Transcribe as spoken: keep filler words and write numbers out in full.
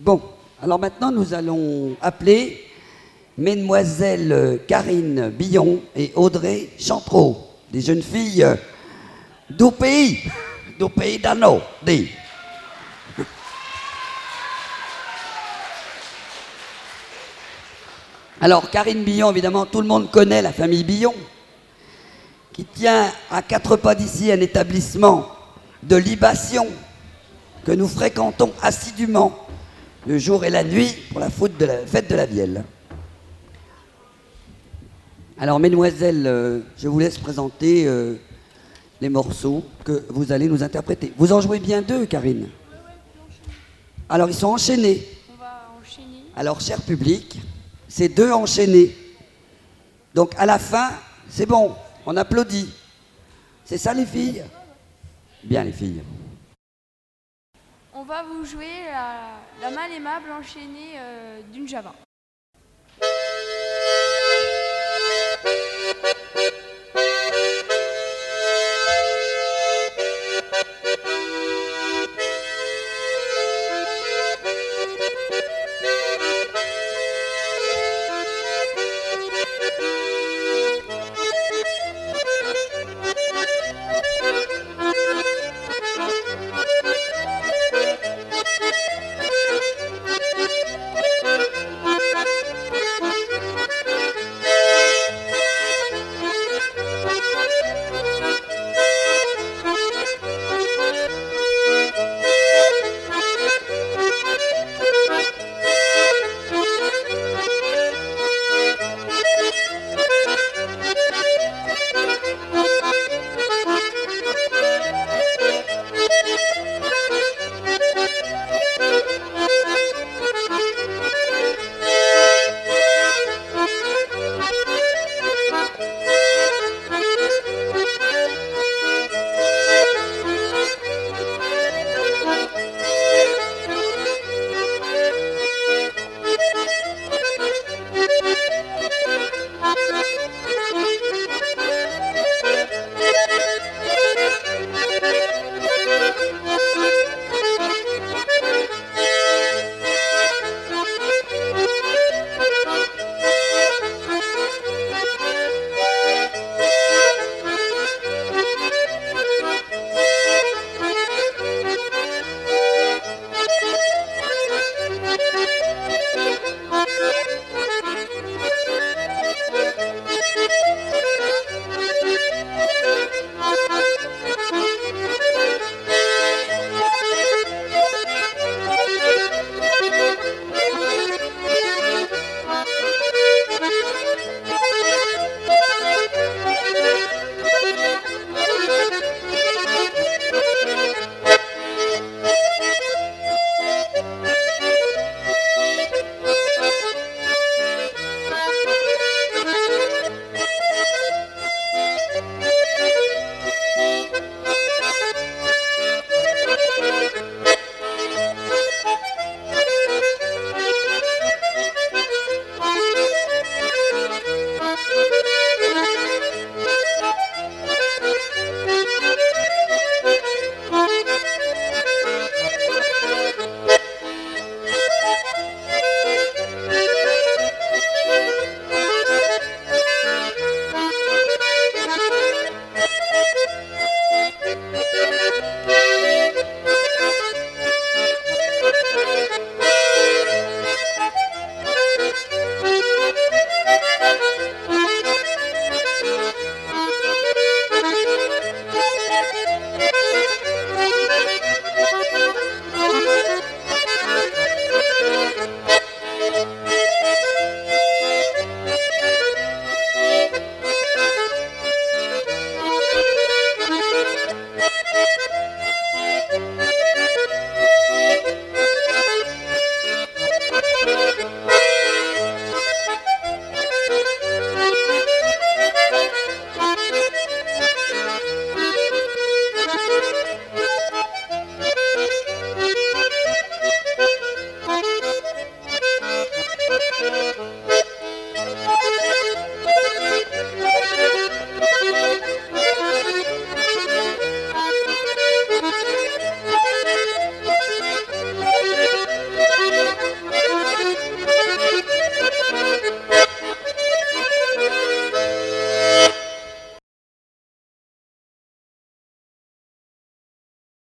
Bon, alors maintenant nous allons appeler Mesdemoiselles Karine Billon et Audrey Chantreau, des jeunes filles du pays, du pays d'Anneau, dit. Alors Karine Billon, évidemment, tout le monde connaît la famille Billon, qui tient à quatre pas d'ici un établissement de libation que nous fréquentons assidûment le jour et la nuit pour la fête de la, fête de la Vielle. Alors, mesdemoiselles, euh, je vous laisse présenter euh, les morceaux que vous allez nous interpréter. Vous en jouez bien deux, Karine? Alors, ils sont enchaînés. On va enchaîner. Alors, cher public, c'est deux enchaînés. Donc, à la fin, c'est bon, on applaudit. C'est ça, les filles? Bien, les filles. On va vous jouer la, la malle aimable enchaînée euh, d'une Java.